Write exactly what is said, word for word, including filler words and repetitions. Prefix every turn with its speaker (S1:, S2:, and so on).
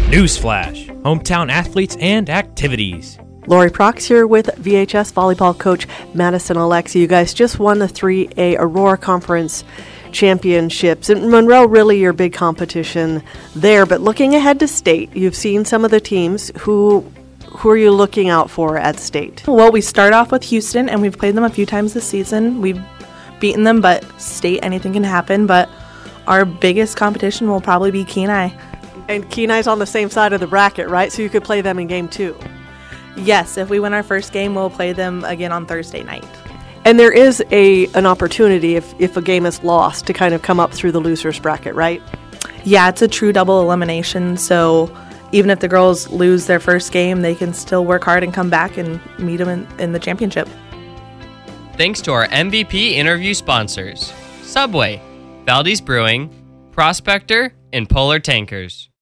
S1: Newsflash, hometown athletes and activities.
S2: Lori Prox here with V H S volleyball coach Madison Alexi. You guys just won the three A Aurora Conference Championships. And Monroe, really your big competition there. But looking ahead to state, you've seen some of the teams. Who who are you looking out for at state?
S3: Well, we start off with Houston, and we've played them a few times this season. We've beaten them, but state, anything can happen. But our biggest competition will probably be Kenai.
S2: And Kenai's on the same side of the bracket, right? So you could play them in game two.
S3: Yes, if we win our first game, we'll play them again on Thursday night.
S2: And there is a an opportunity, if, if a game is lost, to kind of come up through the losers bracket, right?
S3: Yeah, it's a true double elimination, so even if the girls lose their first game, they can still work hard and come back and meet them in, in the championship.
S4: Thanks to our M V P interview sponsors, Subway, Valdez Brewing, Prospector, and Polar Tankers.